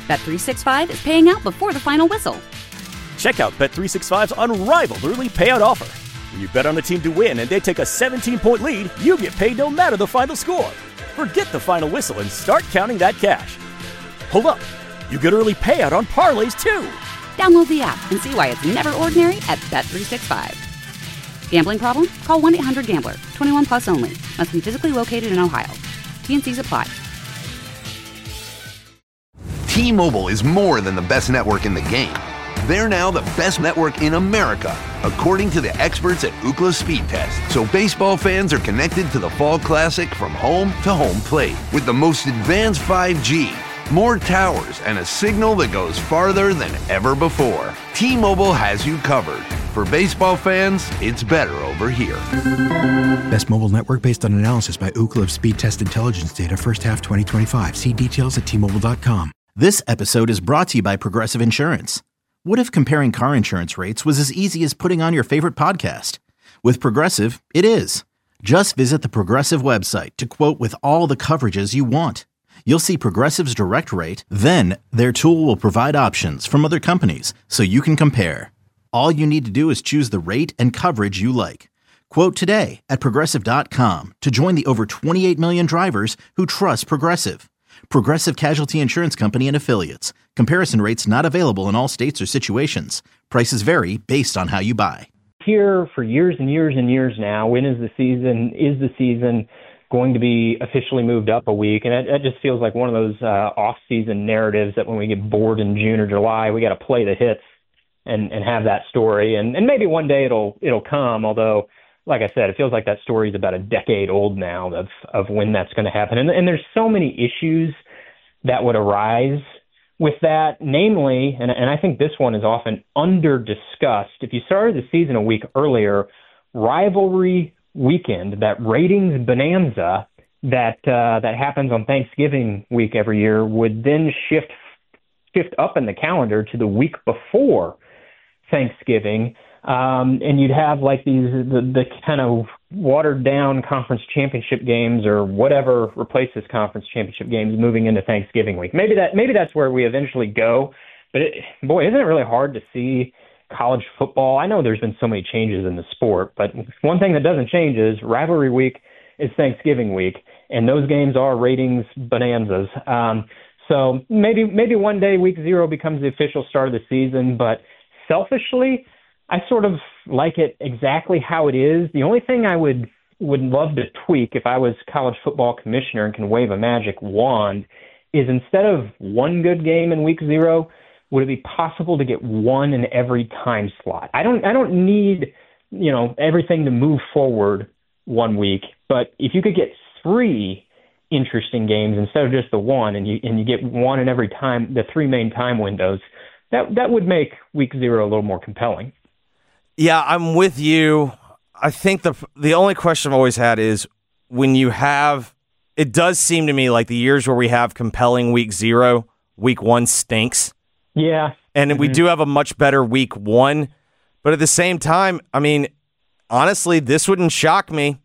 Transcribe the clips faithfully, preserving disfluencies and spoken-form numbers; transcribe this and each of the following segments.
Bet three sixty-five is paying out before the final whistle. Check out Bet three sixty-five's unrivaled early payout offer. When you bet on a team to win and they take a seventeen-point lead, you get paid no matter the final score. Forget the final whistle and start counting that cash. Hold up. You get early payout on parlays, too. Download the app and see why it's never ordinary at Bet three sixty-five. Gambling problem? Call one eight hundred gambler. twenty-one plus only. Must be physically located in Ohio. T N Cs apply. T-Mobile is more than the best network in the game. They're now the best network in America, according to the experts at Ookla Speed Test. So baseball fans are connected to the Fall Classic from home to home plate with the most advanced five G, more towers, and a signal that goes farther than ever before. T-Mobile has you covered. For baseball fans, it's better over here. Best mobile network based on analysis by Ookla of Speed Test Intelligence data first half twenty twenty-five. See details at T Mobile dot com. This episode is brought to you by Progressive Insurance. What if comparing car insurance rates was as easy as putting on your favorite podcast? With Progressive, it is. Just visit the Progressive website to quote with all the coverages you want. You'll see Progressive's direct rate, then their tool will provide options from other companies so you can compare. All you need to do is choose the rate and coverage you like. Quote today at Progressive dot com to join the over twenty-eight million drivers who trust Progressive. Progressive Casualty Insurance Company and Affiliates. Comparison rates not available in all states or situations. Prices vary based on how you buy. Here for years and years and years now, when is the season? Is the season going to be officially moved up a week? And it, it just feels like one of those uh, off-season narratives that when we get bored in June or July, we got to play the hits and, and have that story. And, and maybe one day it'll it'll come, although, like I said, it feels like that story is about a decade old now of, of when that's going to happen. And, and there's so many issues that would arise with that, namely, and, and I think this one is often under-discussed, if you started the season a week earlier, rivalry weekend, that ratings bonanza that uh, that happens on Thanksgiving week every year would then shift shift up in the calendar to the week before Thanksgiving. Um, and you'd have like these the, the kind of watered down conference championship games or whatever replaces conference championship games moving into Thanksgiving week. Maybe that maybe that's where we eventually go. But it, boy, isn't it really hard to see college football? I know there's been so many changes in the sport, but one thing that doesn't change is rivalry week is Thanksgiving week, and those games are ratings bonanzas. Um, so maybe maybe one day week zero becomes the official start of the season, but selfishly, I sort of like it exactly how it is. The only thing I would would love to tweak if I was college football commissioner and can wave a magic wand is instead of one good game in week zero, would it be possible to get one in every time slot? I don't I don't need, you know, everything to move forward one week, but if you could get three interesting games instead of just the one, and you and you get one in every time, the three main time windows, that that would make week zero a little more compelling. Yeah, I'm with you. I think the the only question I've always had is when you have, it does seem to me like the years where we have compelling week zero, week one stinks. Yeah. And mm-hmm. we do have a much better week one. But at the same time, I mean, honestly, this wouldn't shock me.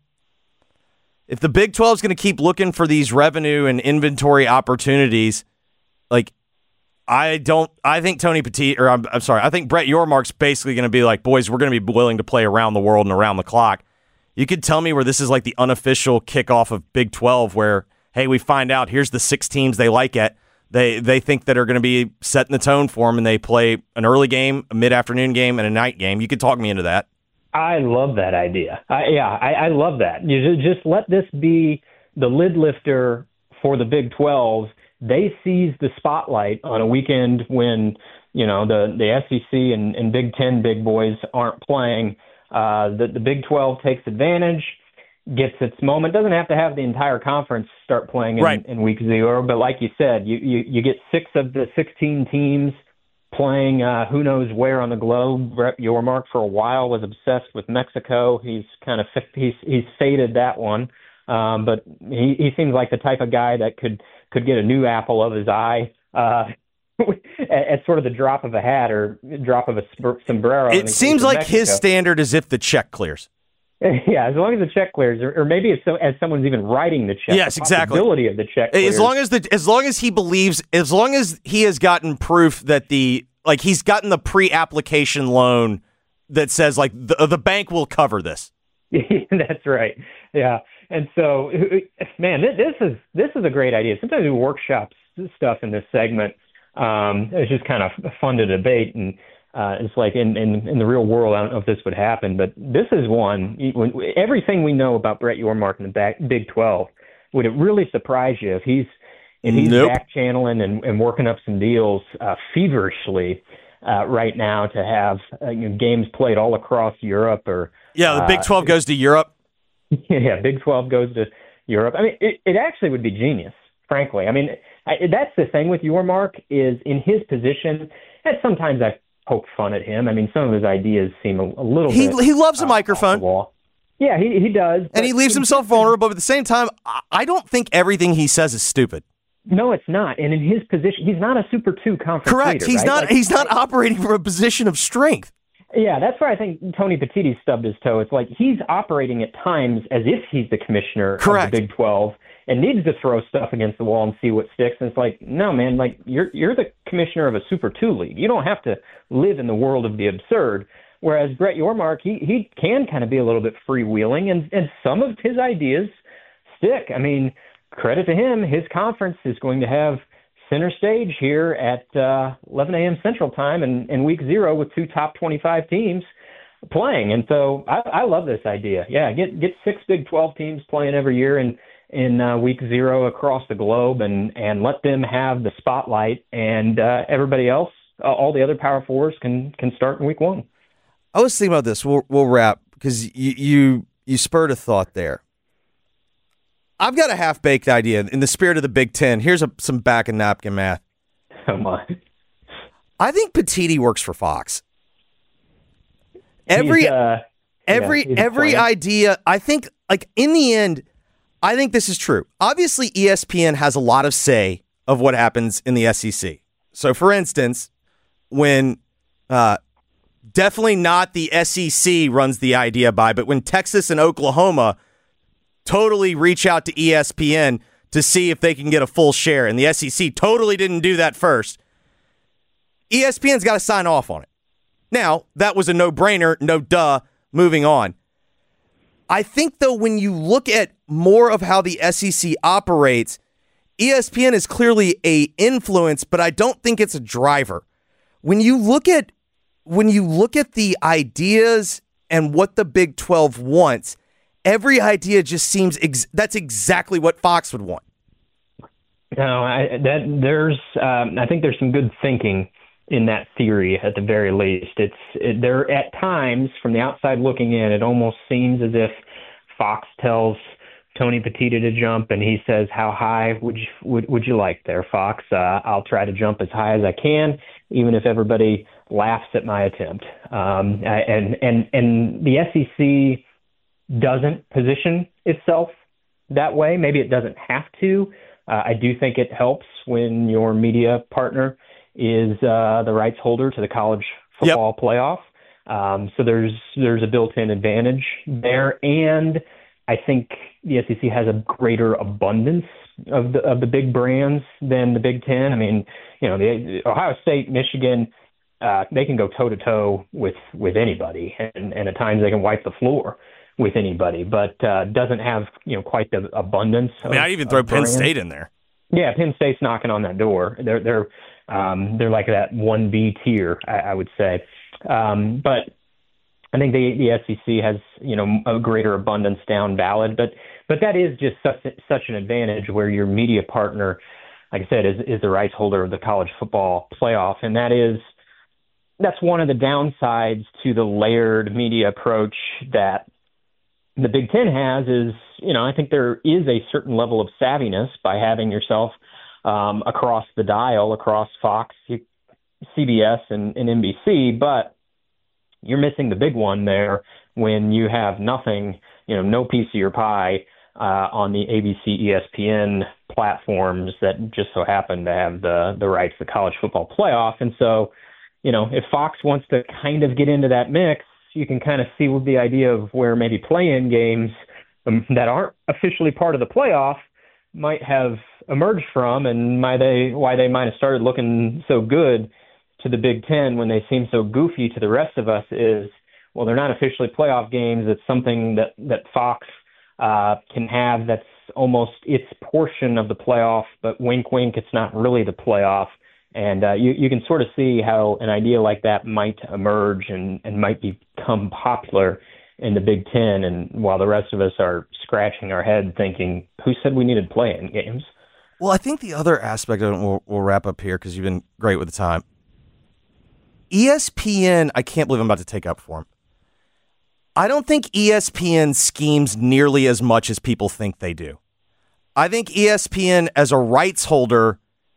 If the Big twelve is going to keep looking for these revenue and inventory opportunities, like, I don't. I think Tony Petit, or I'm, I'm sorry, I think Brett Yormark's basically going to be like, boys, we're going to be willing to play around the world and around the clock. You could tell me where this is like the unofficial kickoff of Big twelve, where hey, we find out here's the six teams they like it. They they think that are going to be setting the tone for them, and they play an early game, a mid afternoon game, and a night game. You could talk me into that. I love that idea. I, yeah, I, I love that. You just, just let this be the lid lifter for the Big twelve. They seize the spotlight on a weekend when, you know, the, the S E C and, and Big Ten big boys aren't playing. Uh, the, the Big twelve takes advantage, gets its moment. Doesn't have to have the entire conference start playing in, right. in week zero. But like you said, you, you, you get six of the sixteen teams playing uh, who knows where on the globe. Brett Yormark for a while was obsessed with Mexico. He's kind of he's he's faded that one. Um, but he, he seems like the type of guy that could – could get a new apple of his eye uh, at, at sort of the drop of a hat or drop of a sombrero. It seems like Mexico. His standard is if the check clears. Yeah, as long as the check clears, or, or maybe it's so, as someone's even writing the check. Yes, the exactly. Possibility of the check clears. As long as the as long as he believes, as long as he has gotten proof that the like he's gotten the pre-application loan that says like the the bank will cover this. That's right. Yeah, and so man, this is this is a great idea. Sometimes we workshop stuff in this segment. Um, it's just kind of fun to debate and. Uh, it's like in, in, in the real world, I don't know if this would happen, but this is one. When, everything we know about Brett Yormark in the back, Big twelve, would it really surprise you if he's if he's nope. back channeling and, and working up some deals uh, feverishly uh, right now to have uh, you know, games played all across Europe? Or yeah, the Big twelve uh, goes to Europe. Yeah, Big twelve goes to Europe. I mean, it, it actually would be genius, frankly. I mean, I, that's the thing with Yormark is in his position, and sometimes I poke fun at him. I mean, some of his ideas seem a, a little he, bit... He loves a uh, microphone. Yeah, he he does. And he leaves himself vulnerable, but at the same time, I don't think everything he says is stupid. No, it's not. And in his position, he's not a Super two conference Correct. leader, He's right? not like, He's not operating from a position of strength. Yeah, that's where I think Tony Petitti stubbed his toe. It's like he's operating at times as if he's the commissioner Correct. of the Big twelve and needs to throw stuff against the wall and see what sticks. And it's like, no, man, like you're you're the commissioner of a Super two league. You don't have to live in the world of the absurd. Whereas Brett Yormark, he he can kind of be a little bit freewheeling, and, and some of his ideas stick. I mean, credit to him, his conference is going to have center stage here at uh, eleven a.m. Central Time in, in week zero with two top twenty-five teams playing. And so I, I love this idea. Yeah, get get six Big twelve teams playing every year in, in uh, week zero across the globe and, and let them have the spotlight, and uh, everybody else, uh, all the other Power Fours can can start in week one. I was thinking about this. We'll, we'll wrap because you, you you spurred a thought there. I've got a half-baked idea in the spirit of the Big Ten. Here's a, some back-and-napkin math. Come on. I think Petitti works for Fox. Every uh, every yeah, every idea, I think, like in the end, I think this is true. Obviously, E S P N has a lot of say of what happens in the S E C. So, for instance, when uh, definitely not the S E C runs the idea by, but when Texas and Oklahoma totally reach out to E S P N to see if they can get a full share, and the S E C totally didn't do that first, E S P N's got to sign off on it. Now, that was a no-brainer, no duh, moving on. I think, though, when you look at more of how the S E C operates, E S P N is clearly a influence, but I don't think it's a driver. When you look at when you look at the ideas and what the Big twelve wants, every idea just seems ex- that's exactly what Fox would want. No, I, that there's um, I think there's some good thinking in that theory at the very least. It's it, there at times from the outside looking in, it almost seems as if Fox tells Tony Petitti to jump, and he says, "How high would you would, would you like there, Fox? Uh, I'll try to jump as high as I can, even if everybody laughs at my attempt." Um, and and and the S E C doesn't position itself that way. Maybe it doesn't have to. Uh, I do think it helps when your media partner is uh, the rights holder to the college football yep. playoff. Um, so there's there's a built-in advantage there, and I think the S E C has a greater abundance of the of the big brands than the Big Ten. I mean, you know, the Ohio State, Michigan, uh, they can go toe to toe with with anybody, and, and at times they can wipe the floor with anybody, but uh, doesn't have you know quite the abundance. I mean, of, I even throw Penn brands. State in there. Yeah, Penn State's knocking on that door. They're they're um, they're like that one B tier, I, I would say. Um, but I think the the S E C has you know a greater abundance down ballot, but but that is just such such an advantage where your media partner, like I said, is is the rights holder of the college football playoff, and that is that's one of the downsides to the layered media approach that the Big Ten has. Is you know I think there is a certain level of savviness by having yourself um, across the dial, across Fox, C B S, and, and N B C, but you're missing the big one there when you have nothing, you know, no piece of your pie uh, on the A B C, E S P N platforms that just so happen to have the the rights to the college football playoff. And so, you know, if Fox wants to kind of get into that mix, you can kind of see with the idea of where maybe play-in games um, that aren't officially part of the playoff might have emerged from, and why they why they might have started looking so good to the Big Ten when they seem so goofy to the rest of us is, well, they're not officially playoff games. It's something that, that Fox uh, can have that's almost its portion of the playoff, but wink, wink, it's not really the playoff. And uh, you, you can sort of see how an idea like that might emerge and, and might become popular in the Big Ten, and while the rest of us are scratching our head thinking, who said we needed play-in games? Well, I think the other aspect of it, we'll, we'll wrap up here because you've been great with the time. E S P N, I can't believe I'm about to take up for him. I don't think E S P N schemes nearly as much as people think they do. I think E S P N, as a rights holder,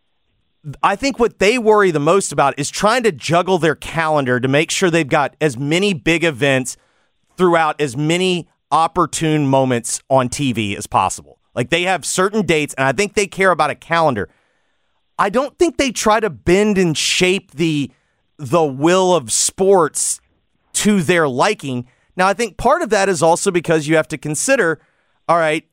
I think what they worry the most about is trying to juggle their calendar to make sure they've got as many big events throughout as many opportune moments on T V as possible. Like, they have certain dates, and I think they care about a calendar. I don't think they try to bend and shape the the will of sports to their liking. Now, I think part of that is also because you have to consider, all right,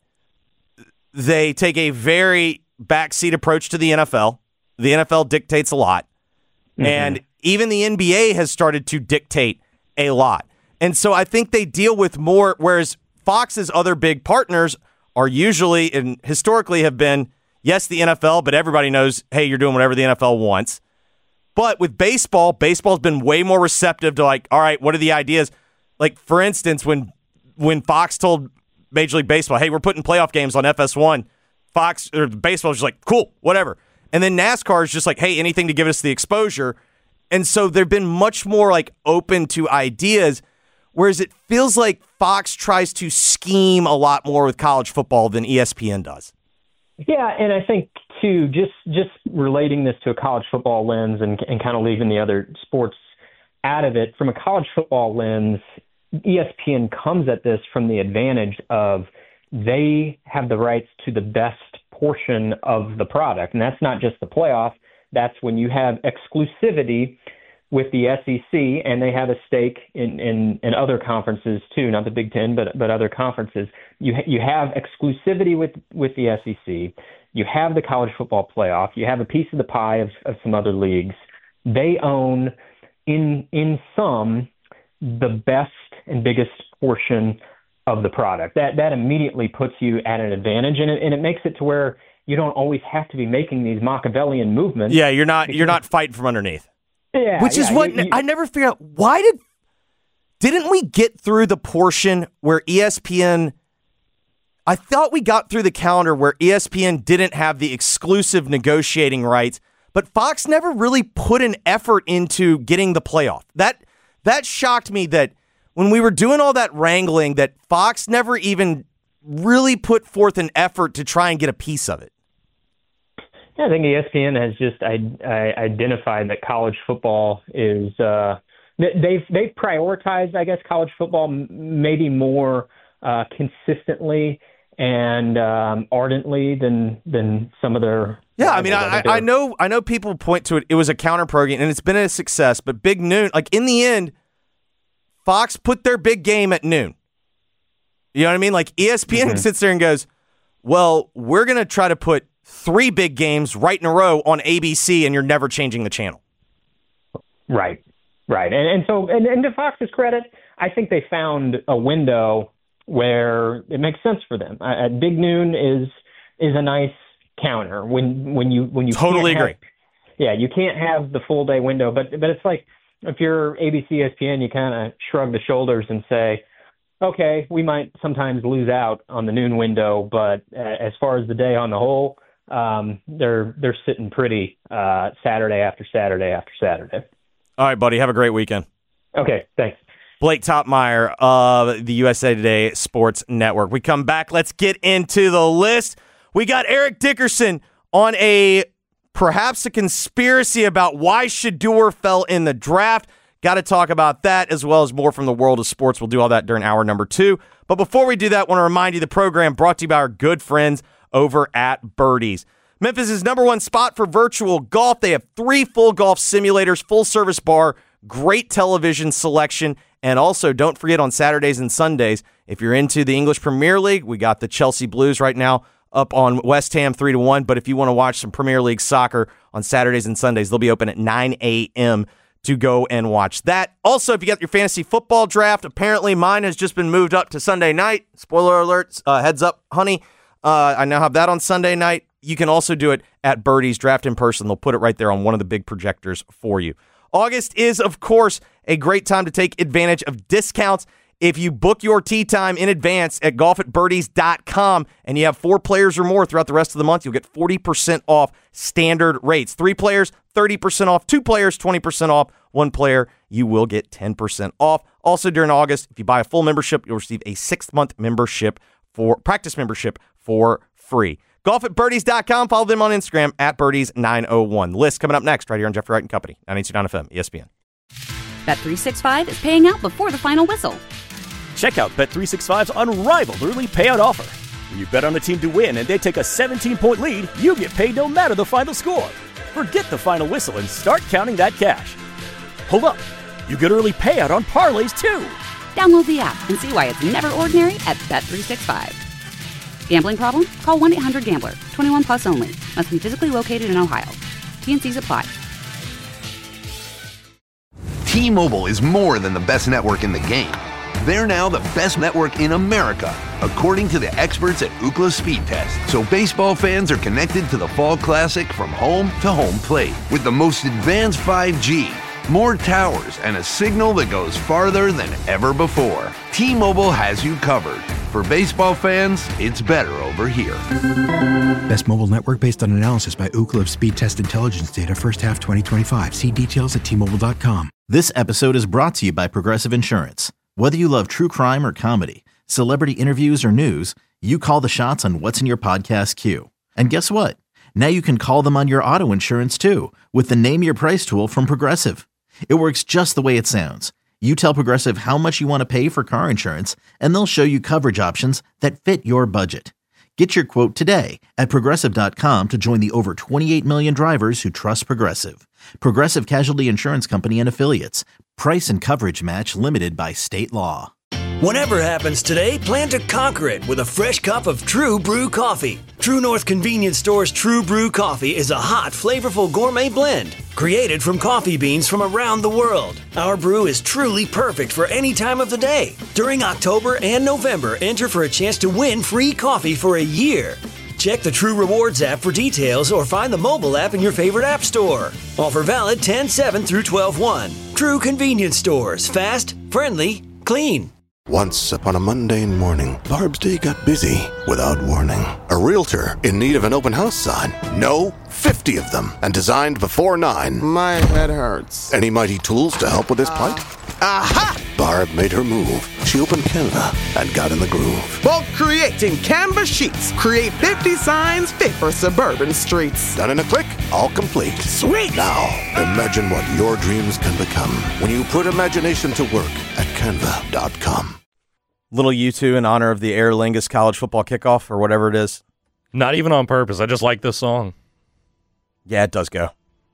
they take a very backseat approach to the N F L. The N F L dictates a lot. Mm-hmm. And even the N B A has started to dictate a lot. And so I think they deal with more, whereas Fox's other big partners are usually and historically have been, yes, the N F L, but everybody knows, hey, you're doing whatever the N F L wants. But with baseball, baseball's been way more receptive to, like, all right, what are the ideas? Like, for instance, when when Fox told Major League Baseball, hey, we're putting playoff games on F S one, Fox or baseball was just like, cool, whatever. And then NASCAR is just like, hey, anything to give us the exposure. And so they've been much more like open to ideas, whereas it feels like Fox tries to scheme a lot more with college football than E S P N does. Yeah, and I think, too, just just relating this to a college football lens and, and kind of leaving the other sports out of it, from a college football lens, E S P N comes at this from the advantage of they have the rights to the best portion of the product. And that's not just the playoff. That's when you have exclusivity with the S E C, and they have a stake in, in, in other conferences too, not the Big Ten, but but other conferences. You ha- you have exclusivity with, with the S E C. You have the college football playoff. You have a piece of the pie of, of some other leagues. They own, in in sum, the best and biggest portion of the product. That that immediately puts you at an advantage, and it, and it makes it to where you don't always have to be making these Machiavellian movements. Yeah, you're not you're not fighting from underneath. Yeah, Which is yeah, what you, you, I never figured out. Why did didn't we get through the portion where E S P N? I thought we got through the calendar where E S P N didn't have the exclusive negotiating rights, but Fox never really put an effort into getting the playoff. That that shocked me that when we were doing all that wrangling, that Fox never even really put forth an effort to try and get a piece of it. Yeah, I think E S P N has just I, I identified that college football is uh, they've they've prioritized, I guess, college football maybe more uh, consistently and um, ardently than than some of their. Yeah, I mean, I, I know I know people point to it. It was a counter program, and it's been a success. But Big Noon, like in the end, Fox put their big game at noon. You know what I mean? Like E S P N mm-hmm. sits there and goes, "Well, we're going to try to put three big games right in a row on A B C, and you're never changing the channel." Right, right. And and so, and, and to Fox's credit, I think they found a window where it makes sense for them. Uh, Big Noon is is a nice counter when when you when you totally agree. Have, yeah, you can't have the full day window, but but it's like if you're A B C, E S P N, you kind of shrug the shoulders and say, okay, we might sometimes lose out on the noon window, but uh, as far as the day on the whole, um, they're they're sitting pretty uh, Saturday after Saturday after Saturday. All right, buddy. Have a great weekend. Okay, thanks. Blake Topmeyer of the U S A Today Sports Network. We come back. Let's get into the list. We got Eric Dickerson on a perhaps a conspiracy about why Shedeur fell in the draft. Got to talk about that as well as more from the world of sports. We'll do all that during hour number two. But before we do that, I want to remind you the program brought to you by our good friends over at Birdies. Memphis' number one spot for virtual golf. They have three full golf simulators, full service bar, Great television selection. And also, don't forget on Saturdays and Sundays, if you're into the English Premier League, we got the Chelsea Blues right now up on West Ham three to one. But if you want to watch some Premier League soccer on Saturdays and Sundays, they'll be open at nine a.m. to go and watch that. Also, if you got your fantasy football draft, apparently mine has just been moved up to Sunday night. Spoiler alert, uh, heads up, honey. Uh, I now have that on Sunday night. You can also do it at Birdie's Draft in Person. They'll put it right there on one of the big projectors for you. August is, of course, a great time to take advantage of discounts. If you book your tee time in advance at golf at birdies dot com and you have four players or more throughout the rest of the month, you'll get forty percent off standard rates. Three players, thirty percent off. Two players, twenty percent off. One player, you will get ten percent off. Also during August, if you buy a full membership, you'll receive a six-month membership for practice membership for free. golf at birdies dot com. Follow them on Instagram at birdies nine oh one. List coming up next right here on Jeffrey Wright and Company, ninety-two point nine F M, E S P N. Bet three sixty-five is paying out before the final whistle. Check out Bet three sixty-five's unrivaled early payout offer. When you bet on a team to win and they take a seventeen-point lead, you get paid no matter the final score. Forget the final whistle and start counting that cash. Hold up. You get early payout on parlays, too. Download the app and see why it's never ordinary at Bet three sixty-five. Gambling problem? Call one eight hundred gambler. twenty-one plus only. Must be physically located in Ohio. T and C's apply. T-Mobile is more than the best network in the game. They're now the best network in America, according to the experts at Ookla Speed Test. So baseball fans are connected to the Fall Classic from home to home plate with the most advanced five G, more towers, and a signal that goes farther than ever before. T-Mobile has you covered. For baseball fans, it's better over here. Best mobile network based on analysis by Ookla Speed Test Intelligence data first half twenty twenty-five. See details at T Mobile dot com. This episode is brought to you by Progressive Insurance. Whether you love true crime or comedy, celebrity interviews or news, you call the shots on what's in your podcast queue. And guess what? Now you can call them on your auto insurance too with the Name Your Price tool from Progressive. It works just the way it sounds. You tell Progressive how much you want to pay for car insurance, and they'll show you coverage options that fit your budget. Get your quote today at Progressive dot com to join the over twenty-eight million drivers who trust Progressive. Progressive Casualty Insurance Company and Affiliates. Price and coverage match limited by state law. Whatever happens today, plan to conquer it with a fresh cup of True Brew coffee. True North Convenience Store's True Brew coffee is a hot, flavorful gourmet blend created from coffee beans from around the world. Our brew is truly perfect for any time of the day. During October and November, enter for a chance to win free coffee for a year. Check the True Rewards app for details or find the mobile app in your favorite app store. Offer valid ten seven through twelve one. True Convenience Stores. Fast, friendly, clean. Once upon a mundane morning, Barb's day got busy without warning. A realtor in need of an open house sign. No, fifty of them, and designed before nine. My head hurts. Any mighty tools to help with this plight? Aha! Barb made her move. She opened Canva and got in the groove. Bulk creating Canva sheets. Create fifty signs fit for suburban streets. Done in a click, all complete. Sweet! Now, imagine what your dreams can become when you put imagination to work at Canva dot com. Little U two in honor of the Aer Lingus College Football Kickoff or whatever it is. Not even on purpose. I just like this song. Yeah, it does go.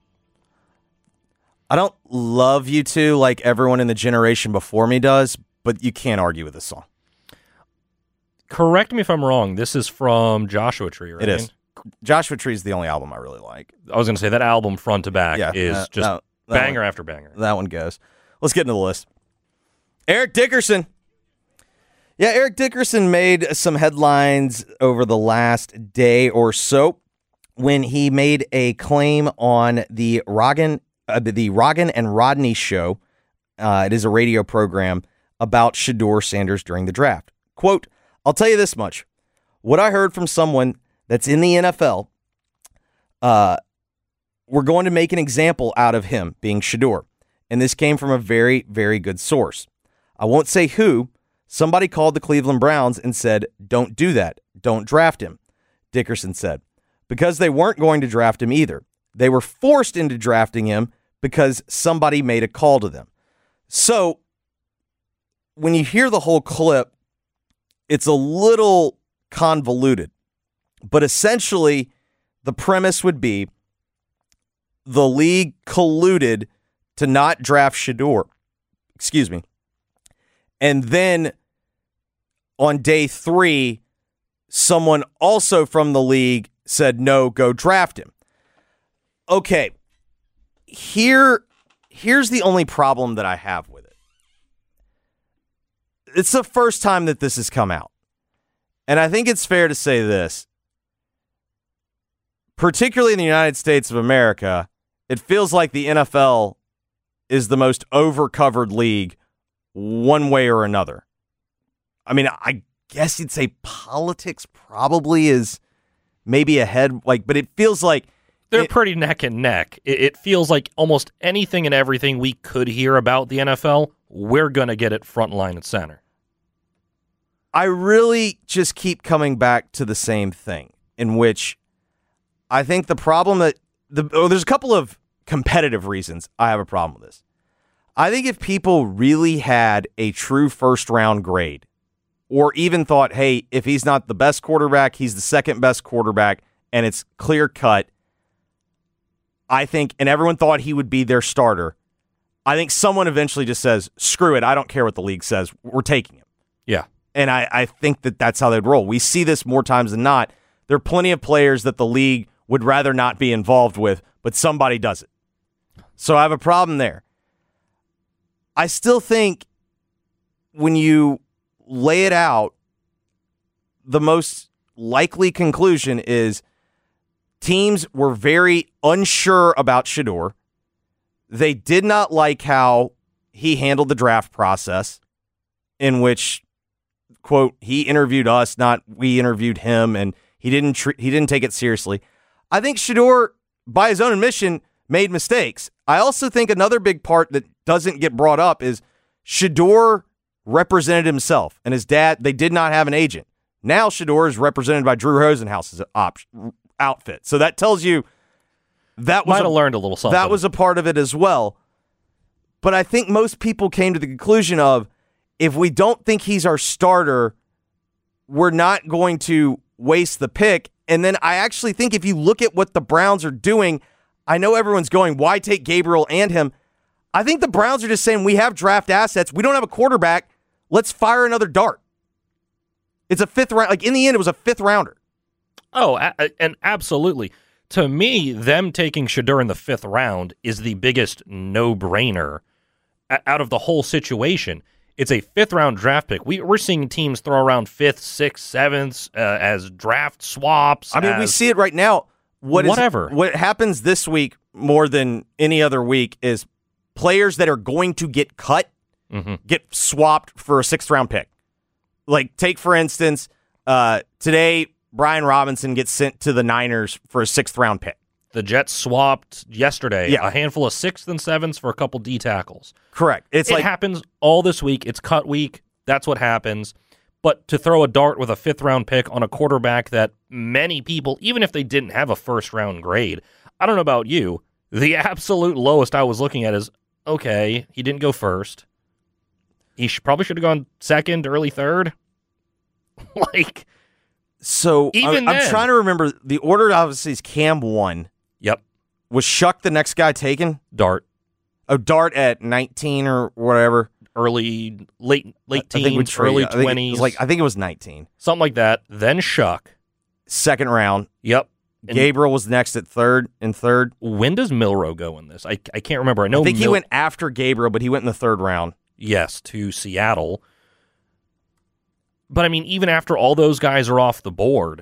I don't love U two like everyone in the generation before me does, but you can't argue with this song. Correct me if I'm wrong. This is from Joshua Tree, right? It is. Joshua Tree is the only album I really like. I was going to say that album front to back yeah, is uh, just that, that banger one, after banger. That one goes. Let's get into the list. Eric Dickerson. Yeah, Eric Dickerson made some headlines over the last day or so when he made a claim on the Rogan, uh, the Rogan and Rodney show. Uh, it is a radio program about Shedeur Sanders during the draft. Quote, I'll tell you this much. What I heard from someone that's in the N F L, uh, we're going to make an example out of him being Shedeur. And this came from a very, very good source. I won't say who. Somebody called the Cleveland Browns and said, don't do that. Don't draft him. Dickerson said, because they weren't going to draft him either. They were forced into drafting him because somebody made a call to them. So when you hear the whole clip, it's a little convoluted, but essentially the premise would be the league colluded to not draft Shedeur. Excuse me. And then on day three, someone also from the league said, no, go draft him. Okay, here, here's the only problem that I have with it. It's the first time that this has come out. And I think it's fair to say this. Particularly in the United States of America, it feels like the N F L is the most overcovered league one way or another. I mean, I guess you'd say politics probably is maybe ahead, like, but it feels like they're it, pretty neck and neck. It, it feels like almost anything and everything we could hear about the N F L, we're going to get it front line and center. I really just keep coming back to the same thing, in which I think the problem that the oh, there's a couple of competitive reasons I have a problem with this. I think if people really had a true first round grade, or even thought, hey, if he's not the best quarterback, he's the second best quarterback, and it's clear cut, I think, and everyone thought he would be their starter, I think someone eventually just says, screw it, I don't care what the league says, we're taking him. Yeah. And I, I think that that's how they'd roll. We see this more times than not. There are plenty of players that the league would rather not be involved with, but somebody does it. So I have a problem there. I still think when you lay it out, the most likely conclusion is teams were very unsure about Shedeur. They did not like how he handled the draft process, in which, quote, he interviewed us, not we interviewed him, and he didn't tr- he didn't take it seriously. I think Shedeur, by his own admission, made mistakes. I also think another big part that doesn't get brought up is Shedeur represented himself, and his dad, they did not have an agent. Now Shedeur is represented by Drew Rosenhaus's op- outfit. So that tells you that was Might have a, learned a little something. That was a part of it as well. But I think most people came to the conclusion of, if we don't think he's our starter, we're not going to waste the pick. And then I actually think if you look at what the Browns are doing, I know everyone's going, why take Gabriel and him? I think the Browns are just saying, we have draft assets. We don't have a quarterback. Let's fire another dart. It's a fifth round. Like, in the end, it was a fifth rounder. Oh, a- and absolutely. To me, them taking Shedeur in the fifth round is the biggest no-brainer out of the whole situation. It's a fifth-round draft pick. We, we're seeing teams throw around fifth, sixth, seventh uh, as draft swaps. I mean, as we see it right now. What is, whatever. What happens this week more than any other week is players that are going to get cut mm-hmm. get swapped for a sixth-round pick. Like, take, for instance, uh, today Brian Robinson gets sent to the Niners for a sixth-round pick. The Jets swapped yesterday Yeah. a handful of sixths and sevenths for a couple D tackles. Correct. It's it like happens all this week. It's cut week. That's what happens. But to throw a dart with a fifth-round pick on a quarterback that many people, even if they didn't have a first-round grade, I don't know about you, the absolute lowest I was looking at is, okay, he didn't go first. He should, probably should have gone second, early third. like, so. even I'm, I'm then- trying to remember the order. Obviously, is Cam one. Yep. Was Shuck the next guy taken? Dart. Oh, Dart at nineteen or whatever. Early, late, late I think we teens, traded- early I think it twenties. was like I think it was nineteen. Something like that. Then Shuck. Second round. Yep. And Gabriel was next at third and third. when does Milrow go in this? I, I can't remember. I know I think he Mil- went after Gabriel, but he went in the third round. Yes, to Seattle. But, I mean, even after all those guys are off the board,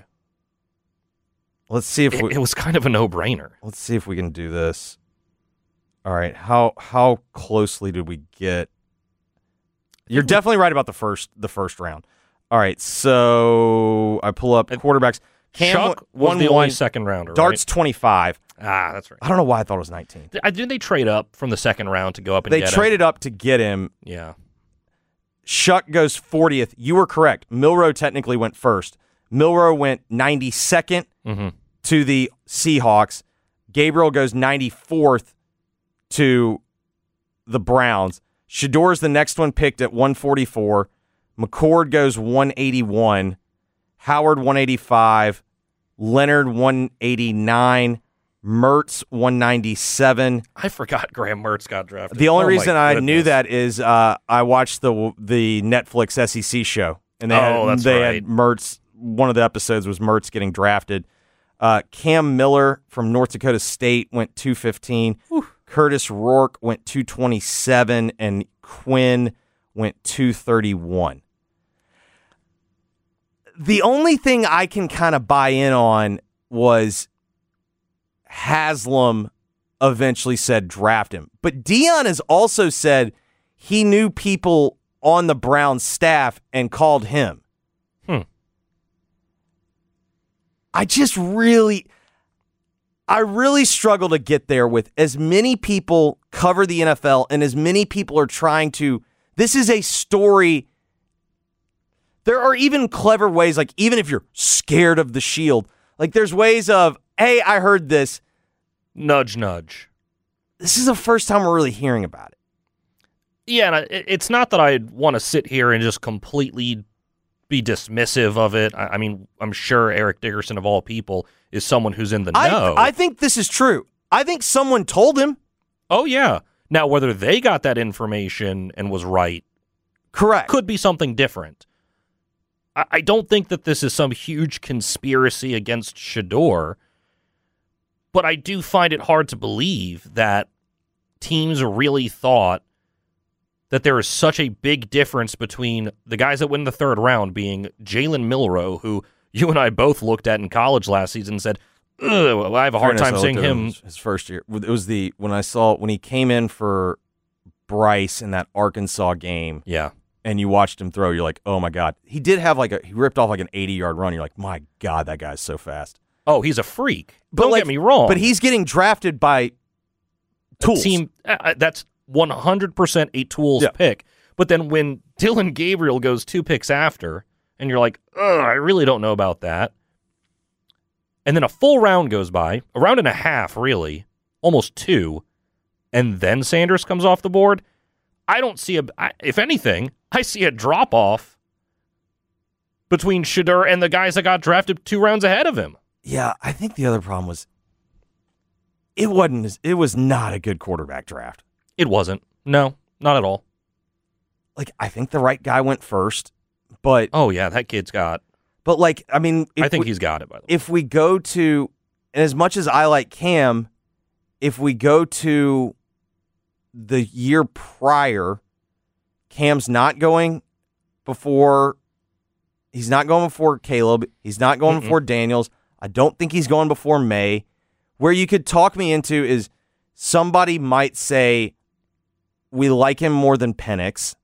Let's see if it, we it was kind of a no-brainer. let's see if we can do this. All right, how how closely did we get? You're definitely right about the first the first round. All right, so I pull up quarterbacks. Cam Chuck was won the one. only second rounder, Dart's right? twenty-five. Ah, that's right. I don't know why I thought it was nineteen. I didn't they trade up from the second round to go up and They get him? traded up to get him. Yeah. Shuck goes fortieth. You were correct. Milrow technically went first. Milrow went ninety-second Mm-hmm. to the Seahawks. Gabriel goes ninety-fourth to the Browns. Shedeur's the next one picked at one forty-four. McCord goes one eighty-one. Howard one eighty-five. Leonard one eighty-nine. Mertz, one ninety-seven. I forgot Graham Mertz got drafted. The only oh reason I goodness. knew that is uh, I watched the the Netflix S E C show, and they, oh, had, that's they right. had Mertz. One of the episodes was Mertz getting drafted. Uh, Cam Miller from North Dakota State went two fifteen. Whew. Curtis Rourke went two twenty-seven, and Quinn went two thirty-one. The only thing I can kind of buy in on was Haslam eventually said draft him. But Dion has also said he knew people on the Browns staff and called him. Hmm. I just really... I really struggle to get there with as many people cover the N F L and as many people are trying to. This is a story. There are even clever ways, like even if you're scared of the Shield, like there's ways of, hey, I heard this. Nudge, nudge. This is the first time we're really hearing about it. Yeah, and I, it's not that I want to sit here and just completely be dismissive of it. I, I mean, I'm sure Eric Dickerson, of all people, is someone who's in the know. I, I think this is true. I think someone told him. Oh, yeah. Now, whether they got that information and was right, correct, could be something different. I, I don't think that this is some huge conspiracy against Shedeur, but I do find it hard to believe that teams really thought that there is such a big difference between the guys that win the third round being Jalen Milroe, who you and I both looked at in college last season and said, ugh, I have a hard time seeing him. His first year. It was the, when I saw, when he came in for Bryce in that Arkansas game. Yeah. And you watched him throw, you're like, oh my God. He did have like a, he ripped off like an eighty-yard run. You're like, my God, that guy's so fast. Oh, he's a freak. But Don't like, get me wrong. But he's getting drafted by tools. A team, uh, that's one hundred percent a tools yeah. pick. But then when Dylan Gabriel goes two picks after, and you're like, ugh, I really don't know about that. And then a full round goes by, a round and a half, really, almost two, and then Sanders comes off the board. I don't see a, I, if anything, I see a drop-off between Shedeur and the guys that got drafted two rounds ahead of him. Yeah, I think the other problem was it wasn't, it was not a good quarterback draft. It wasn't. No, not at all. Like, I think the right guy went first, but... Oh, yeah, that kid's got... But, like, I mean... I think we, he's got it, by the way. If we go to... And as much as I like Cam, if we go to the year prior, Cam's not going before... He's not going before Caleb. He's not going Mm-mm. before Daniels. I don't think he's going before May. Where you could talk me into is somebody might say, we like him more than Penix.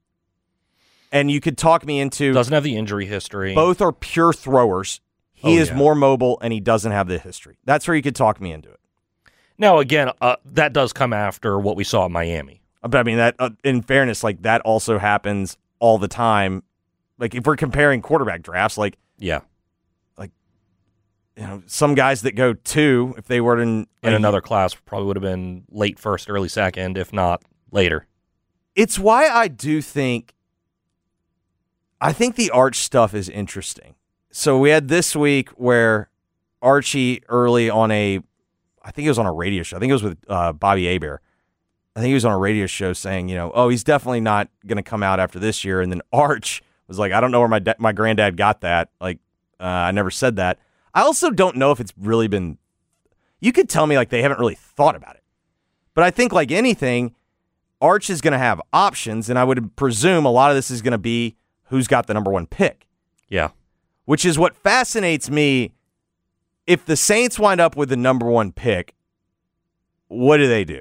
And you could talk me into... Doesn't have the injury history. Both are pure throwers. He oh, is yeah. more mobile, and he doesn't have the history. That's where you could talk me into it. Now, again, uh, that does come after what we saw at Miami. But, I mean, that uh, in fairness, like that also happens all the time. Like, if we're comparing quarterback drafts, like... Yeah. Like, you know, some guys that go two, if they were in... In like, another class, probably would have been late first, early second, if not later. It's why I do think... I think the Arch stuff is interesting. So we had this week where Archie early on a, I think it was on a radio show. I think it was with uh, Bobby Hebert. I think he was on a radio show saying, you know, oh, he's definitely not going to come out after this year. And then Arch was like, I don't know where my da- my granddad got that. Like, uh, I never said that. I also don't know if it's really been, you could tell me like they haven't really thought about it. But I think like anything, Arch is going to have options. And I would presume a lot of this is going to be who's got the number one pick. Yeah. Which is what fascinates me. If the Saints wind up with the number one pick, what do they do?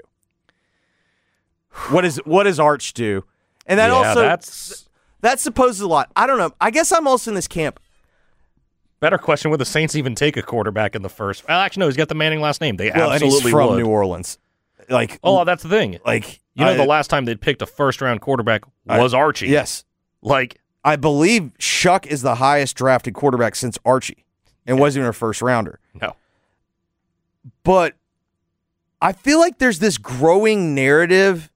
What is what does Arch do? And that yeah, also that's that supposes a lot. I don't know. I guess I'm also in this camp. Better question: would the Saints even take a quarterback in the first? Well, actually, no. He's got the Manning last name. They well, absolutely and he's from would. New Orleans. Like, oh, that's the thing. Like, you know, I, the last time they picked a first round quarterback was I, Archie. Yes. Like, I believe Shuck is the highest drafted quarterback since Archie, and wasn't even a first rounder. No. But I feel like there's this growing narrative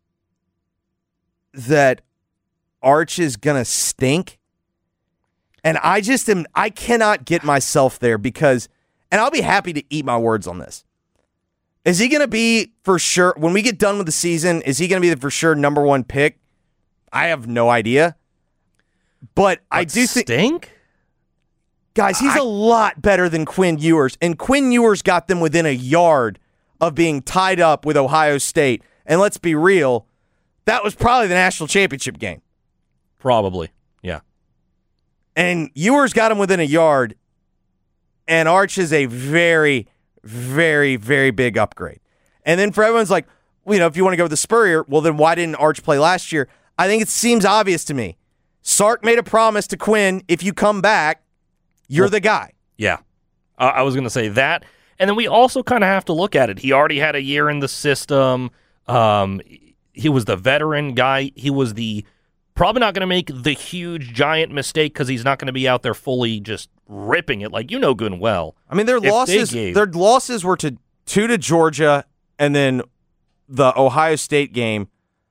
that Arch is gonna stink, and I just am. I cannot get myself there because, and I'll be happy to eat my words on this. Is he going to be for sure, when we get done with the season, is he going to be the for sure number one pick? I have no idea. But, but I do think. Stink? Guys, he's I, a lot better than Quinn Ewers. And Quinn Ewers got them within a yard of being tied up with Ohio State. And let's be real, that was probably the national championship game. Probably, yeah. And Ewers got him within a yard. And Arch is a very, very, very big upgrade. And then for everyone's like, well, you know, if you want to go with the Spurrier, well, then why didn't Arch play last year? I think it seems obvious to me. Sark made a promise to Quinn, if you come back, you're well, the guy. Yeah. Uh, I was going to say that. And then we also kind of have to look at it. He already had a year in the system. Um, he was the veteran guy. He was the probably not going to make the huge, giant mistake because he's not going to be out there fully just ripping it like you know good and well. I mean, their if losses gave, their losses were to two to Georgia and then the Ohio State game.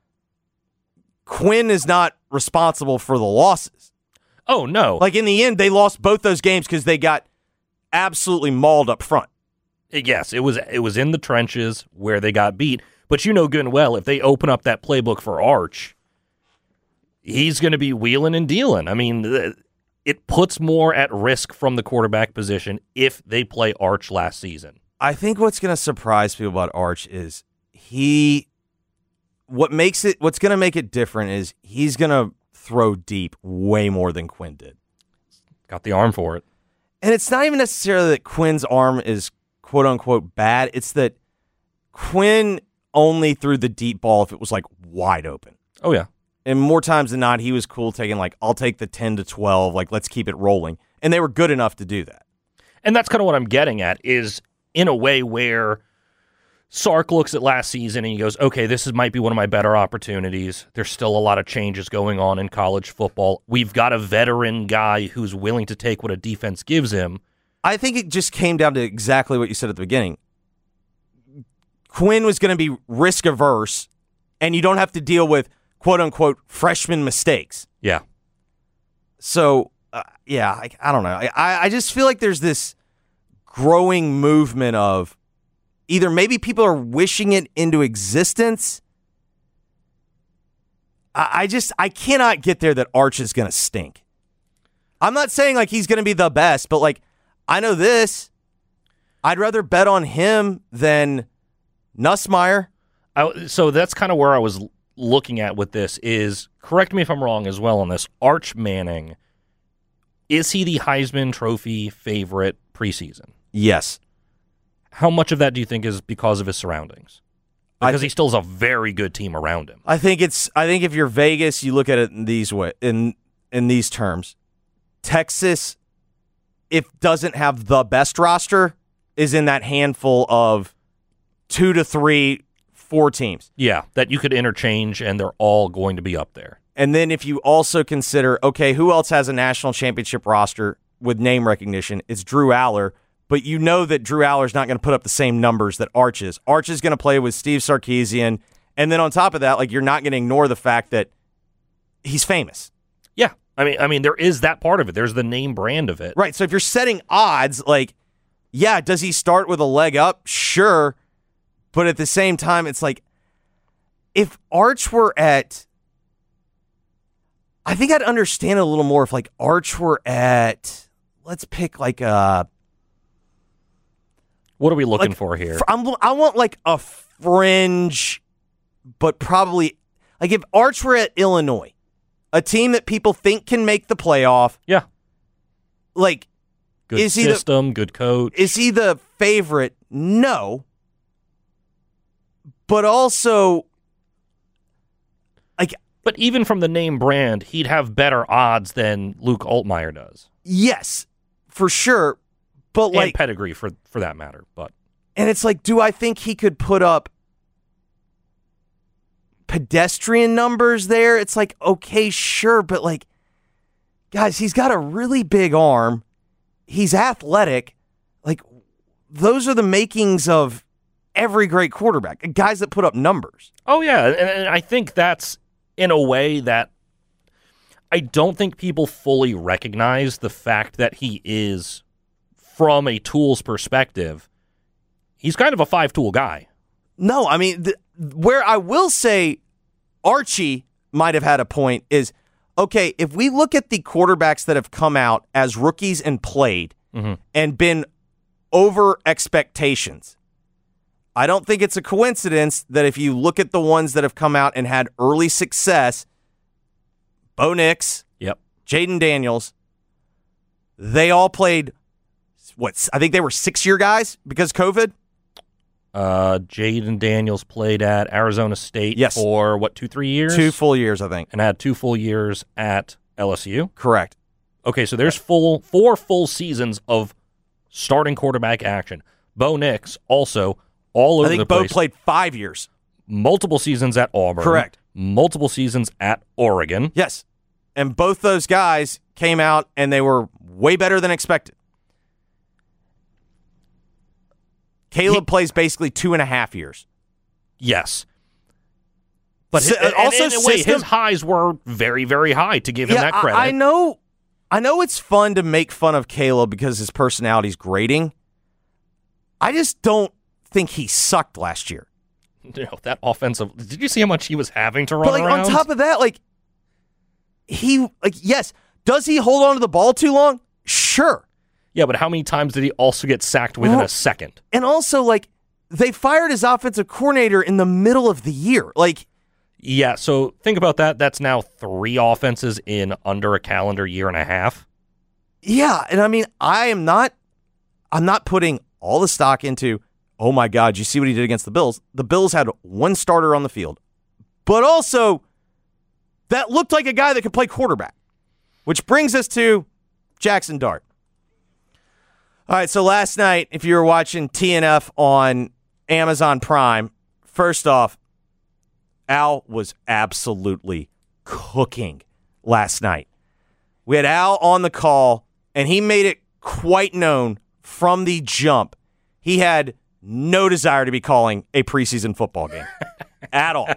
Quinn is not responsible for the losses. Oh, no. Like, in the end, they lost both those games because they got absolutely mauled up front. Yes, it was it was in the trenches where they got beat. But you know good and well, if they open up that playbook for Arch, he's going to be wheeling and dealing. I mean, it puts more at risk from the quarterback position if they play Arch last season. I think what's going to surprise people about Arch is he... What makes it, what's going to make it different is he's going to throw deep way more than Quinn did. Got the arm for it. And it's not even necessarily that Quinn's arm is quote unquote bad. It's that Quinn only threw the deep ball if it was like wide open. Oh, yeah. And more times than not, he was cool taking like, I'll take the ten to twelve, like let's keep it rolling. And they were good enough to do that. And that's kind of what I'm getting at is in a way where Sark looks at last season and he goes, okay, this is, might be one of my better opportunities. There's still a lot of changes going on in college football. We've got a veteran guy who's willing to take what a defense gives him. I think it just came down to exactly what you said at the beginning. Quinn was going to be risk-averse, and you don't have to deal with, quote-unquote, freshman mistakes. Yeah. So, uh, yeah, I, I don't know. I, I just feel like there's this growing movement of either maybe people are wishing it into existence. I, I just, I cannot get there that Arch is going to stink. I'm not saying like he's going to be the best, but like, I know this. I'd rather bet on him than Nussmeier. I, so that's kind of where I was looking at with this is, correct me if I'm wrong as well on this, Arch Manning, is he the Heisman Trophy favorite preseason? Yes. How much of that do you think is because of his surroundings? Because th- he still has a very good team around him. I think it's. I think if you're Vegas, you look at it in these way in in these terms. Texas, if doesn't have the best roster, is in that handful of two to three, four teams. Yeah, that you could interchange, and they're all going to be up there. And then if you also consider, okay, who else has a national championship roster with name recognition? It's Drew Aller. But you know that Drew Aller's not going to put up the same numbers that Arch is. Arch is going to play with Steve Sarkisian. And then on top of that, like you're not going to ignore the fact that he's famous. Yeah. I mean, I mean, there is that part of it. There's the name brand of it. Right. So if you're setting odds, like, yeah, does he start with a leg up? Sure. But at the same time, it's like, if Arch were at, I think I'd understand it a little more if like Arch were at, let's pick like a, what are we looking like, for here? I'm, I want like a fringe, but probably like if Arch were at Illinois, a team that people think can make the playoff. Yeah. Like, good is system, he the, good coach. Is he the favorite? No. But also, like, but even from the name brand, he'd have better odds than Luke Altmaier does. Yes, for sure. But and like pedigree for for that matter, but and it's like, do I think he could put up pedestrian numbers there? It's like, okay, sure, but like, guys, he's got a really big arm. He's athletic. Like, those are the makings of every great quarterback. Guys that put up numbers. Oh yeah, and, and I think that's in a way that I don't think people fully recognize the fact that he is, from a tools perspective, He's kind of a five-tool guy. No, I mean, th- where I will say Archie might have had a point is, okay, if we look at the quarterbacks that have come out as rookies and played mm-hmm. and been over expectations, I don't think it's a coincidence that if you look at the ones that have come out and had early success, Bo Nix, yep, Jaden Daniels, they all played, what, I think they were six-year guys because COVID? Uh, Jaden Daniels played at Arizona State yes. for, what, two, three years? Two full years, I think. And had two full years at L S U? Correct. Okay, so there's full four full seasons of starting quarterback action. Bo Nix also all over the place. I think Bo played five years. Multiple seasons at Auburn. Correct. Multiple seasons at Oregon. Yes. And both those guys came out and they were way better than expected. Caleb he, plays basically two and a half years. Yes. But his, so, and, also and, and wait, his highs were very, very high to give him yeah, that credit. I, I know I know it's fun to make fun of Caleb because his personality's grating. I just don't think he sucked last year. You know, that offensive, did you see how much he was having to run but like, around? On top of that, like, he, like, yes, does he hold on to the ball too long? Sure. Yeah, but how many times did he also get sacked within well, a second? And also, like, they fired his offensive coordinator in the middle of the year. Like, yeah, so think about that. That's now three offenses in under a calendar year and a half. Yeah, and I mean, I am not, I'm not putting all the stock into, oh my God, you see what he did against the Bills? The Bills had one starter on the field. But also, that looked like a guy that could play quarterback. Which brings us to Jackson Dart. All right, so last night, if you were watching T N F on Amazon Prime, first off, Al was absolutely cooking last night. We had Al on the call, and he made it quite known from the jump. He had no desire to be calling a preseason football game at all.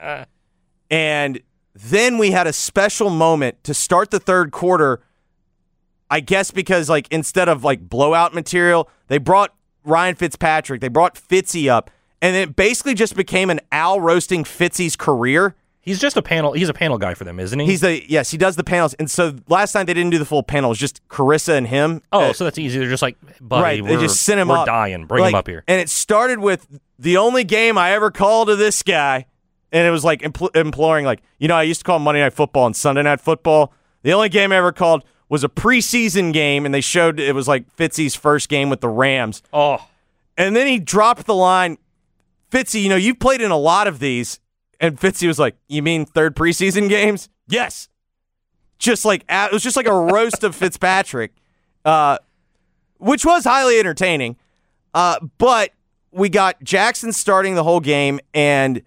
And then we had a special moment to start the third quarter, I guess because, like, instead of, like, blowout material, they brought Ryan Fitzpatrick, they brought Fitzy up, and it basically just became an Al roasting Fitzy's career. He's just a panel, he's a panel guy for them, isn't he? He's the, yes, he does the panels, and so last time they didn't do the full panel, it was just Carissa and him. Oh, uh, so that's easy, they're just like, buddy, right, we're, they just sent him we're up. dying, bring like, him up here. And it started with the only game I ever called to this guy, and it was like impl- imploring, like, you know, I used to call Monday Night Football and Sunday Night Football. The only game I ever called was a preseason game, and they showed it was like Fitzy's first game with the Rams. Oh. And then he dropped the line, Fitzy, you know, you've played in a lot of these. And Fitzy was like, you mean third preseason games? Yes. Just like, it was just like a roast of Fitzpatrick, uh, which was highly entertaining. Uh, but we got Jackson starting the whole game, and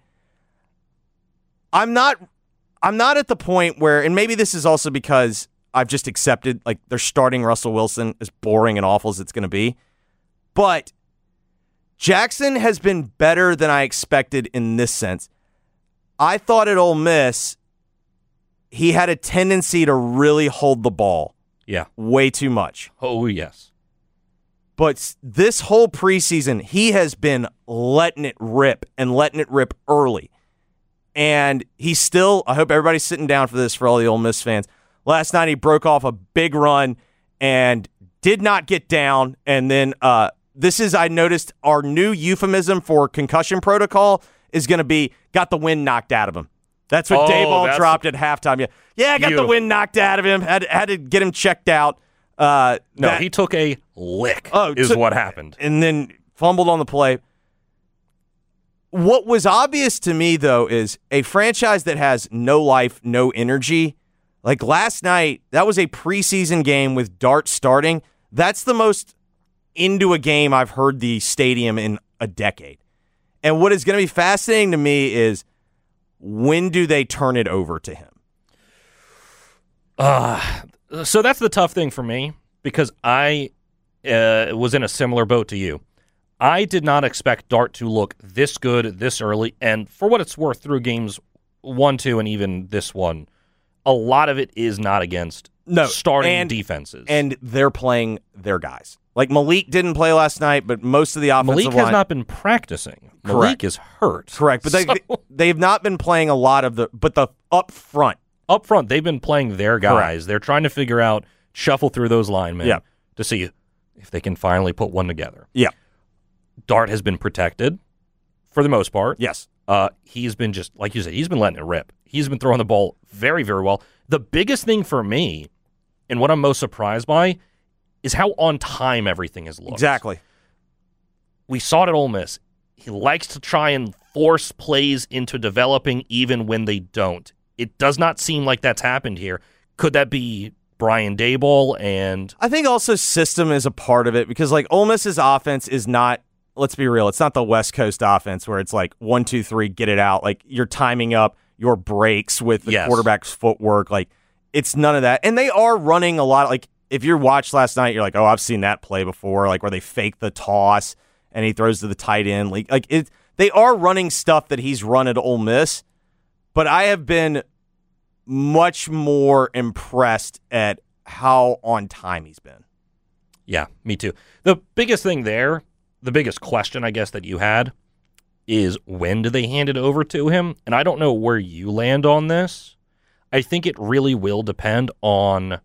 I'm not, I'm not at the point where, and maybe this is also because I've just accepted, like, they're starting Russell Wilson, as boring and awful as it's going to be. But Jackson has been better than I expected in this sense. I thought at Ole Miss, he had a tendency to really hold the ball. Yeah. Way too much. Oh, yes. But this whole preseason, he has been letting it rip and letting it rip early. And he's still, I hope everybody's sitting down for this for all the Ole Miss fans. Last night he broke off a big run and did not get down. And then uh, this is, I noticed, our new euphemism for concussion protocol is going to be got the wind knocked out of him. That's what oh, Dayball dropped at halftime. Yeah, yeah, I got beautiful. the wind knocked out of him. Had, had to get him checked out. Uh, no, that, he took a lick oh, is so, what happened. And then fumbled on the play. What was obvious to me, though, is a franchise that has no life, no energy. Like last night, that was a preseason game with Dart starting. That's the most into a game I've heard the stadium in a decade. And what is going to be fascinating to me is when do they turn it over to him? Uh, so that's the tough thing for me because I uh, was in a similar boat to you. I did not expect Dart to look this good this early, and for what it's worth, through games one, two, and even this one, a lot of it is not against no, starting and, defenses. And they're playing their guys. Like Malik didn't play last night, but most of the offensive Malik line has not been practicing. Correct. Malik is hurt. Correct, but they, So- they've not been playing a lot of the, but the up front. Up front, they've been playing their guys. Correct. They're trying to figure out, shuffle through those linemen Yeah. to see if they can finally put one together. Yeah. Dart has been protected for the most part. Yes. Uh, he's been just, like you said, he's been letting it rip. He's been throwing the ball very, very well. The biggest thing for me, and what I'm most surprised by, is how on time everything has looked. Exactly. We saw it at Ole Miss. He likes to try and force plays into developing even when they don't. It does not seem like that's happened here. Could that be Brian Daboll and I think also system is a part of it because like Ole Miss's offense is not, let's be real, it's not the West Coast offense where it's like one, two, three, get it out. Like you're timing up your breaks with the Yes. quarterback's footwork. Like it's none of that. And they are running a lot. Like if you watched last night, you're like, oh, I've seen that play before, like where they fake the toss and he throws to the tight end. Like, like it, they are running stuff that he's run at Ole Miss. But I have been much more impressed at how on time he's been. Yeah, me too. The biggest thing there, the biggest question I guess that you had is when do they hand it over to him? And I don't know where you land on this. I think it really will depend on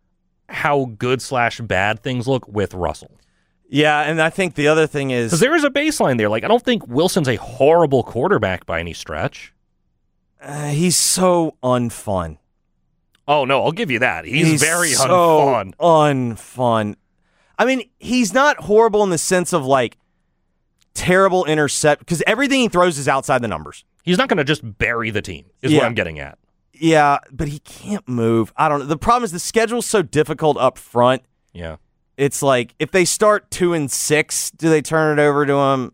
how good slash bad things look with Russell. Yeah, and I think the other thing is... Because there is a baseline there. Like, I don't think Wilson's a horrible quarterback by any stretch. Uh, he's so unfun. Oh, no, I'll give you that. He's, He's very so unfun. unfun. I mean, he's not horrible in the sense of, like, terrible intercept, because everything he throws is outside the numbers. He's not going to just bury the team, is Yeah. what I'm getting at. Yeah, but he can't move. I don't know. The problem is the schedule's so difficult up front. Yeah. It's like, if they start two and six, do they turn it over to him?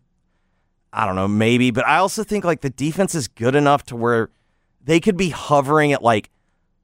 I don't know, maybe. But I also think, like, the defense is good enough to where they could be hovering at, like,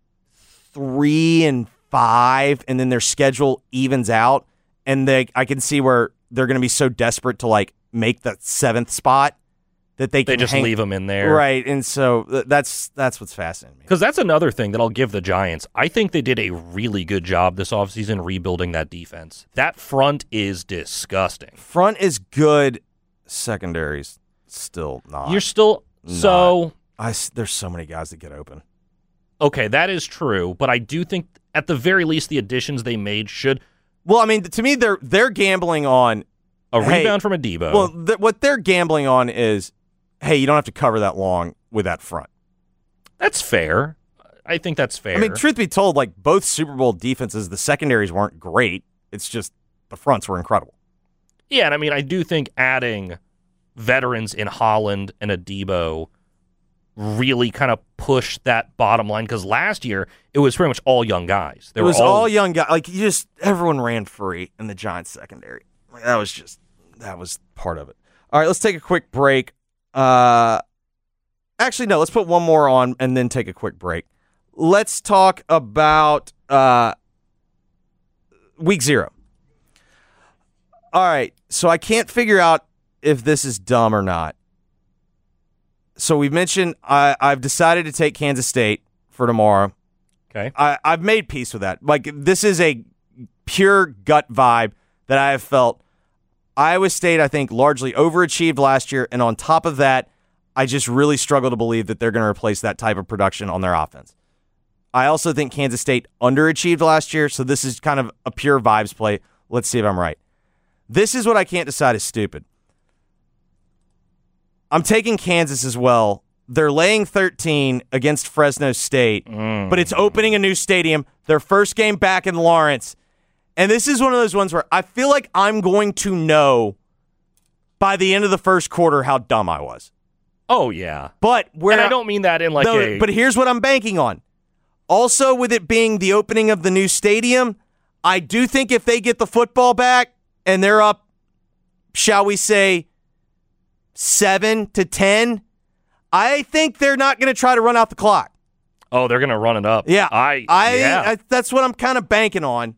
three and five, and then their schedule evens out, and they I can see where they're going to be so desperate to like make the seventh spot that they can They just hang, leave him in there. right? And so th- that's that's what's fascinating me. Because that's another thing that I'll give the Giants. I think they did a really good job this offseason rebuilding that defense. That front is disgusting. Front is good, secondary's still not. You're still not. so I s- there's so many guys that get open. okay. That is true, but I do think at the very least the additions they made should Well, I mean, to me, they're they're gambling on a hey, rebound from a Debo. Well, th- what they're gambling on is, hey, you don't have to cover that long with that front. That's fair. I think that's fair. I mean, truth be told, like both Super Bowl defenses, the secondaries weren't great. It's just the fronts were incredible. Yeah, and I mean, I do think adding veterans in Holland and a Debo really kind of pushed that bottom line because last year it was pretty much all young guys. They it were was all, all young guys. Like you just everyone ran free in the Giants secondary. Like, that was just that was part of it. All right, let's take a quick break. Uh, actually, no, let's put one more on and then take a quick break. Let's talk about uh, week zero. All right, so I can't figure out if this is dumb or not. So we've mentioned I, I've decided to take Kansas State for tomorrow. Okay. I, I've made peace with that. Like, this is a pure gut vibe that I have felt. Iowa State, I think, largely overachieved last year, and on top of that, I just really struggle to believe that they're going to replace that type of production on their offense. I also think Kansas State underachieved last year, so this is kind of a pure vibes play. Let's see if I'm right. This is what I can't decide is stupid. I'm taking Kansas as well. They're laying thirteen against Fresno State, Mm. but it's opening a new stadium, their first game back in Lawrence. And this is one of those ones where I feel like I'm going to know by the end of the first quarter how dumb I was. Oh, yeah. But where and I don't mean that in like no, a... But here's what I'm banking on. Also, with it being the opening of the new stadium, I do think if they get the football back and they're up, shall we say, seven to ten, I think they're not going to try to run out the clock. Oh, they're going to run it up. Yeah, I, I, yeah. I that's what I'm kind of banking on.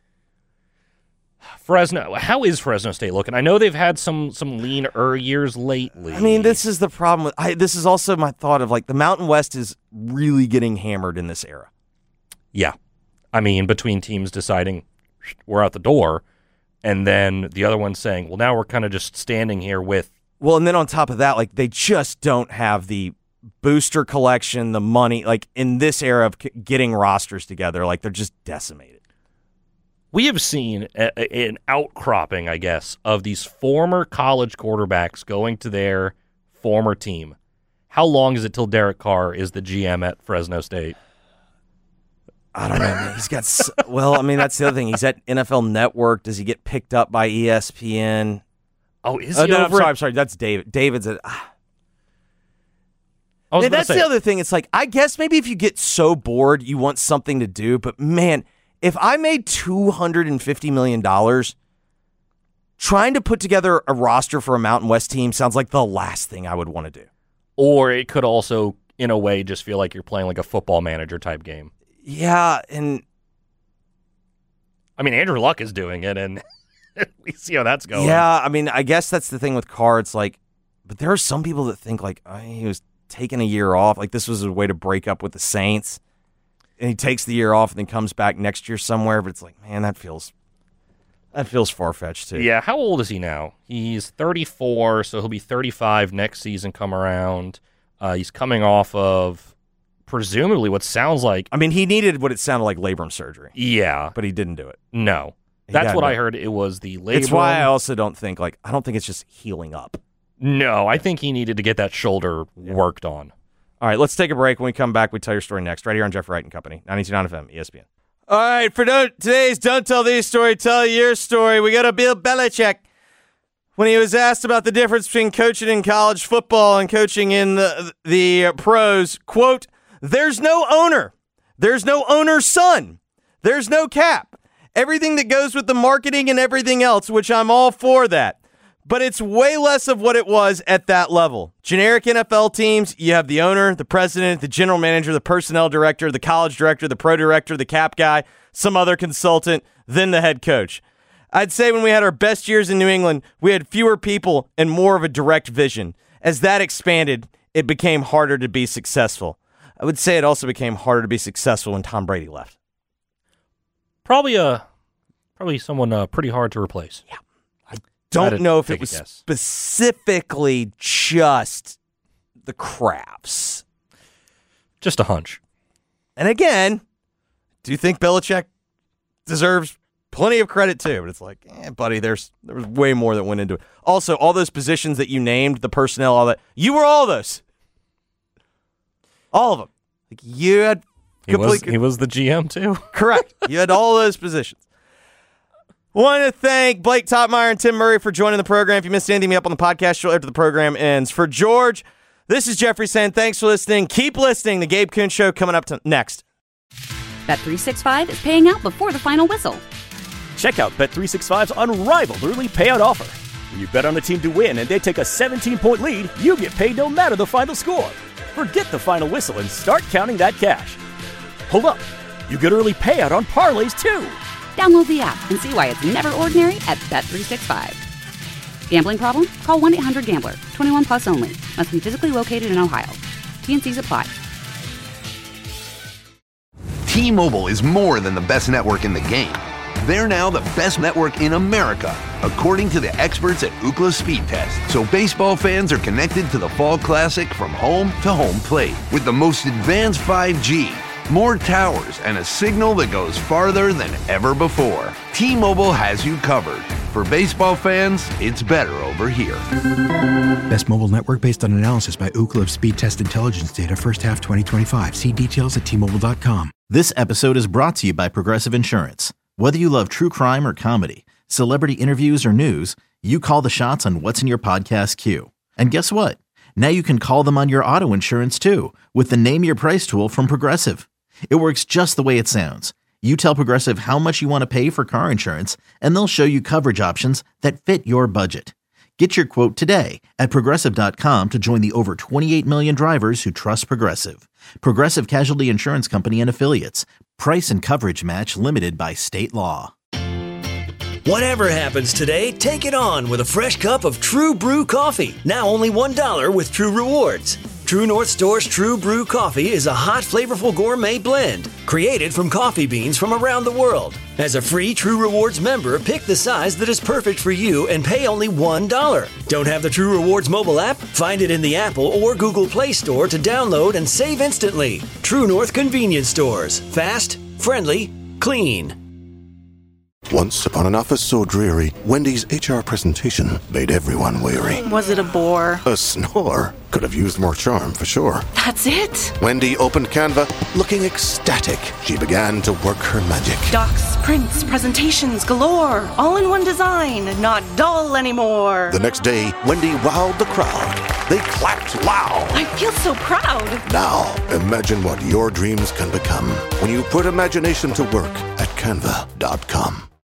Fresno. How is Fresno State looking? I know they've had some some leaner years lately. I mean, this is the problem. With, I, this is also my thought of like the Mountain West is really getting hammered in this era. Yeah. I mean, between teams deciding we're out the door, And then the other one saying, well, now we're kind of just standing here with. Well, and then on top of that, like they just don't have the booster collection, the money, like in this era of c- getting rosters together, like they're just decimated. We have seen a, a, an outcropping, I guess, of these former college quarterbacks going to their former team. How long is it till Derek Carr is the G M at Fresno State? I don't know, man. He's got, so, well, I mean, that's the other thing. He's at N F L Network. Does he get picked up by E S P N? Oh, is oh, he no, over I'm sorry, at- I'm sorry. That's David. David's at. Ah. I was Yeah, gonna that's say- the other thing. It's like, I guess maybe if you get so bored, you want something to do. But man, if I made two hundred fifty million dollars, trying to put together a roster for a Mountain West team sounds like the last thing I would want to do. Or it could also, in a way, just feel like you're playing like a football manager type game. Yeah, and I mean, Andrew Luck is doing it, and we see how that's going. yeah, I mean, I guess that's the thing with Carr. It's like, but there are some people that think like oh, he was taking a year off. Like this was a way to break up with the Saints. And he takes the year off and then comes back next year somewhere. But it's like, man, that feels that feels far-fetched too. Yeah, how old is he now? He's thirty-four, so he'll be thirty-five next season come around. Uh, he's coming off of presumably what sounds like... I mean, he needed what it sounded like labrum surgery. Yeah. But he didn't do it. No. He That's got what it. I heard. It was the labrum. It's why I also don't think, like, I don't think it's just healing up. No, I think he needed to get that shoulder Yeah. worked on. All right, let's take a break. When we come back, we tell your story next, right here on Jeff Wright and Company, ninety-two point nine F M, E S P N. All right, for don't, today's Don't Tell These Story, Tell Your Story, we got a Bill Belichick. When he was asked about the difference between coaching in college football and coaching in the, the pros, quote, there's no owner. There's no owner's son. There's no cap. Everything that goes with the marketing and everything else, which I'm all for that. But it's way less of what it was at that level. Generic N F L teams, you have the owner, the president, the general manager, the personnel director, the college director, the pro director, the cap guy, some other consultant, then the head coach. I'd say when we had our best years in New England, we had fewer people and more of a direct vision. As that expanded, it became harder to be successful. I would say it also became harder to be successful when Tom Brady left. Probably a, probably someone uh, pretty hard to replace. Yeah. Don't I'd know if take it was a guess. specifically just the Crafts. Just a hunch. And again, do you think Belichick deserves plenty of credit too? But it's like, eh, buddy, there's there was way more that went into it. Also, all those positions that you named, the personnel, all that, you were all those. All of them. Like you had He was, complete, he was the G M too? correct. You had all those positions. Want to thank Blake Topmeyer and Tim Murray for joining the program. If you missed anything up on the podcast show after the program ends. For George, this is Jeffrey saying thanks for listening. Keep listening. The Gabe Kuhn Show coming up to next. Bet three sixty-five is paying out before the final whistle. Check out Bet three sixty-five's unrivaled early payout offer. When you bet on a team to win and they take a seventeen-point lead, you get paid no matter the final score. Forget the final whistle and start counting that cash. Hold up. You get early payout on parlays, too. Download the app and see why it's never ordinary at Bet three sixty-five. Gambling problem? Call one eight hundred gambler. twenty-one plus only. Must be physically located in Ohio. T N Cs apply. T-Mobile is more than the best network in the game. They're now the best network in America, according to the experts at Ookla Speed Test. So baseball fans are connected to the Fall Classic from home to home plate with the most advanced five G, more towers, and a signal that goes farther than ever before. T-Mobile has you covered. For baseball fans, it's better over here. Best mobile network based on analysis by Ookla of Speed Test Intelligence data first half twenty twenty-five. See details at T Mobile dot com. This episode is brought to you by Progressive Insurance. Whether you love true crime or comedy, celebrity interviews or news, you call the shots on what's in your podcast queue. And guess what? Now you can call them on your auto insurance too with the Name Your Price tool from Progressive. It works just the way it sounds. You tell Progressive how much you want to pay for car insurance, and they'll show you coverage options that fit your budget. Get your quote today at Progressive dot com to join the over twenty-eight million drivers who trust Progressive. Progressive Casualty Insurance Company and Affiliates. Price and coverage match limited by state law. Whatever happens today, take it on with a fresh cup of True Brew coffee. Now only one dollar with True Rewards. True North Store's True Brew Coffee is a hot, flavorful gourmet blend created from coffee beans from around the world. As a free True Rewards member, pick the size that is perfect for you and pay only one dollar. Don't have the True Rewards mobile app? Find it in the Apple or Google Play Store to download and save instantly. True North Convenience Stores. Fast, friendly, clean. Once upon an office so dreary, Wendy's H R presentation made everyone weary. Was it a bore? A snore. Could have used more charm, for sure. That's it? Wendy opened Canva, looking ecstatic. She began to work her magic. Docs, prints, presentations galore. All in one design, not dull anymore. The next day, Wendy wowed the crowd. They clapped loud. I feel so proud. Now, imagine what your dreams can become when you put imagination to work at canva dot com.